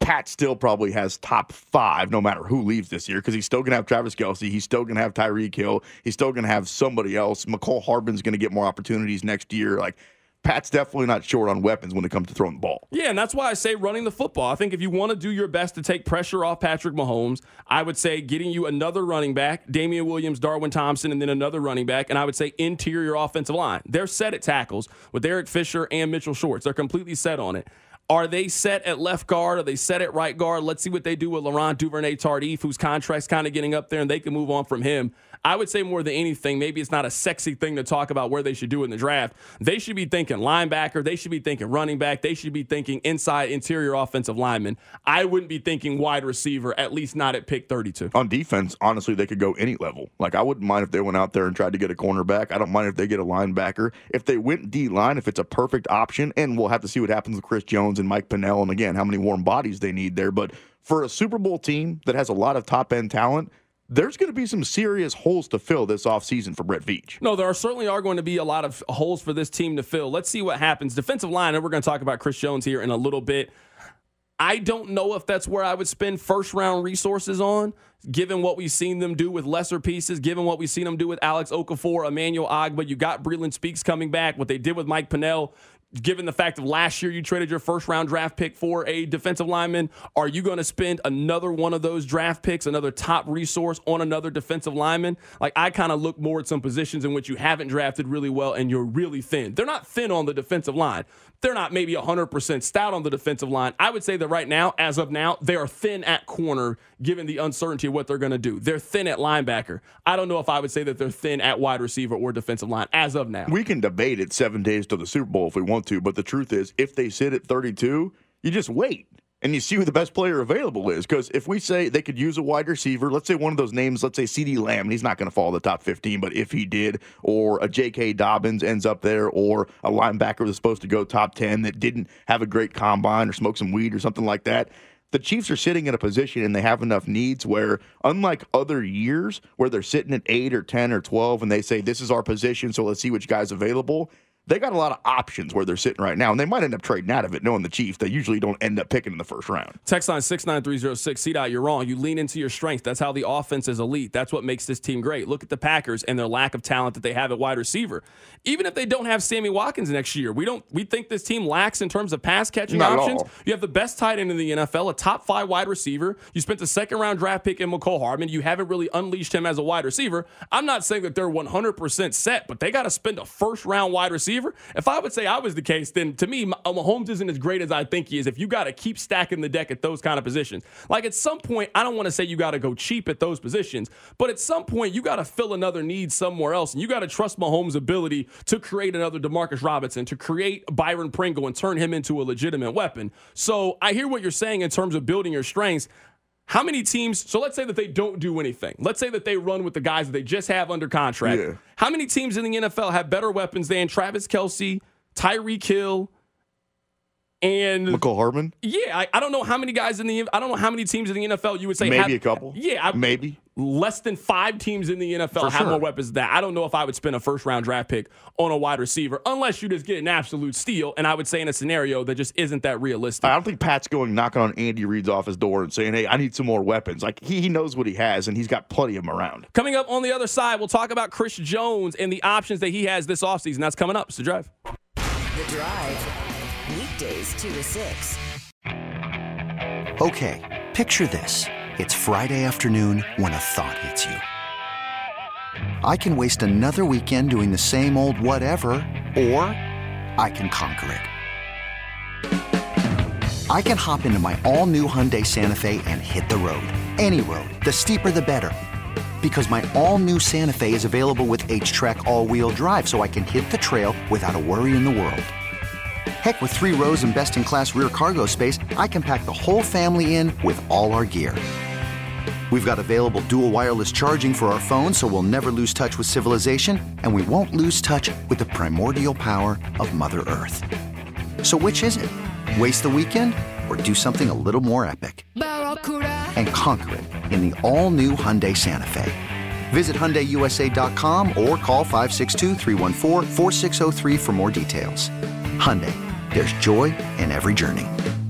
Pat still probably has top five no matter who leaves this year because he's still going to have Travis Kelce. He's still going to have Tyreek Hill. He's still going to have somebody else. McCole Harbin's going to get more opportunities next year. Like, Pat's definitely not short on weapons when it comes to throwing the ball. Yeah, and that's why I say running the football. I think if you want to do your best to take pressure off Patrick Mahomes, I would say getting you another running back, Damian Williams, Darwin Thompson, and then another running back, and I would say interior offensive line. They're set at tackles with Eric Fisher and Mitchell Schwartz. They're completely set on it. Are they set at left guard? Are they set at right guard? Let's see what they do with Laurent Duvernay-Tardif, whose contract's kind of getting up there, and they can move on from him. I would say more than anything, maybe it's not a sexy thing to talk about where they should do in the draft. They should be thinking linebacker. They should be thinking running back. They should be thinking inside interior offensive lineman. I wouldn't be thinking wide receiver, at least not at pick thirty-two. On defense, honestly, they could go any level. Like, I wouldn't mind if they went out there and tried to get a cornerback. I don't mind if they get a linebacker. If they went D-line, if it's a perfect option, and we'll have to see what happens with Chris Jones and Mike Pennell, and again, how many warm bodies they need there. But for a Super Bowl team that has a lot of top-end talent, there's going to be some serious holes to fill this offseason for Brett Veach. No, there are certainly are going to be a lot of holes for this team to fill. Let's see what happens. Defensive line, and we're going to talk about Chris Jones here in a little bit. I don't know if that's where I would spend first-round resources on, given what we've seen them do with lesser pieces, given what we've seen them do with Alex Okafor, Emmanuel Ogbah. You got Breland Speaks coming back, what they did with Mike Pennell. Given the fact of last year you traded your first-round draft pick for a defensive lineman, are you going to spend another one of those draft picks, another top resource on another defensive lineman? Like, I kind of look more at some positions in which you haven't drafted really well and you're really thin. They're not thin on the defensive line. They're not maybe one hundred percent stout on the defensive line. I would say that right now, as of now, they are thin at corner given the uncertainty of what they're going to do. They're thin at linebacker. I don't know if I would say that they're thin at wide receiver or defensive line as of now. We can debate it seven days to the Super Bowl if we want to, but the truth is, if they sit at thirty-two, you just wait and you see who the best player available is. Because if we say they could use a wide receiver, let's say one of those names, let's say CeeDee Lamb, and he's not going to fall in the top fifteen, but if he did, or a J K. Dobbins ends up there, or a linebacker that's supposed to go top ten that didn't have a great combine or smoke some weed or something like that, the Chiefs are sitting in a position and they have enough needs where, unlike other years where they're sitting at eight or ten or twelve and they say, this is our position, so let's see which guy's available, they got a lot of options where they're sitting right now, and they might end up trading out of it, knowing the Chiefs. They usually don't end up picking in the first round. Text line six nine three zero six. C-Dot, you're wrong. You lean into your strengths. That's how the offense is elite. That's what makes this team great. Look at the Packers and their lack of talent that they have at wide receiver. Even if they don't have Sammy Watkins next year, we don't. We think this team lacks in terms of pass-catching Not options. at all. You have the best tight end in the N F L, a top five wide receiver. You spent the second-round draft pick in McCole Hardman. You haven't really unleashed him as a wide receiver. I'm not saying that they're one hundred percent set, but they got to spend a first-round wide receiver. If I would say I was the case, then to me, Mahomes isn't as great as I think he is if you got to keep stacking the deck at those kind of positions. Like, at some point, I don't want to say you got to go cheap at those positions, but at some point, you got to fill another need somewhere else, and you got to trust Mahomes' ability to create another Demarcus Robinson, to create Byron Pringle and turn him into a legitimate weapon. So I hear what you're saying in terms of building your strengths. How many teams, so let's say that they don't do anything. Let's say that they run with the guys that they just have under contract. Yeah. How many teams in the N F L have better weapons than Travis Kelce, Tyreek Hill, and McCole Hardman? Yeah, I, I don't know how many guys in the I don't know how many teams in the N F L you would say Maybe have, a couple. Yeah, I, maybe less than five teams in the N F L For have sure. more weapons than that. I don't know if I would spend a first round draft pick on a wide receiver unless you just get an absolute steal. And I would say in a scenario that just isn't that realistic. I don't think Pat's going knocking on Andy Reid's office door and saying, hey, I need some more weapons. Like, he, he knows what he has, and he's got plenty of them around. Coming up on the other side, we'll talk about Chris Jones and the options that he has this offseason. That's coming up. It's The Drive. The Drive. Weekdays two to six. Okay, picture this. It's Friday afternoon when a thought hits you. I can waste another weekend doing the same old whatever, or I can conquer it. I can hop into my all-new Hyundai Santa Fe and hit the road. Any road. The steeper, the better. Because my all-new Santa Fe is available with H-Track all-wheel drive, so I can hit the trail without a worry in the world. Heck, with three rows and best-in-class rear cargo space, I can pack the whole family in with all our gear. We've got available dual wireless charging for our phones, so we'll never lose touch with civilization, and we won't lose touch with the primordial power of Mother Earth. So which is it? Waste the weekend or do something a little more epic? And conquer it in the all-new Hyundai Santa Fe. Visit Hyundai U S A dot com or call five six two, three one four, four six zero three for more details. Hyundai, there's joy in every journey.